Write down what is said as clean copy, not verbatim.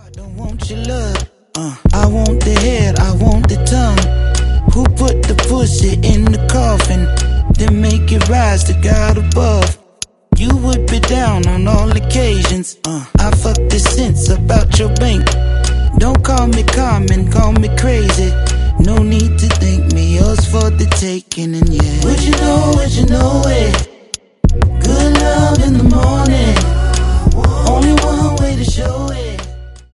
don't want your love, I want the head, I want the tongue. Who put the pussy in the coffin, then make it rise to God above? You would be down on all occasions, I fuck the sense about your bank. Don't call me common, call me crazy. No need to thank me, yours for the taking, and yeah. Would you know it?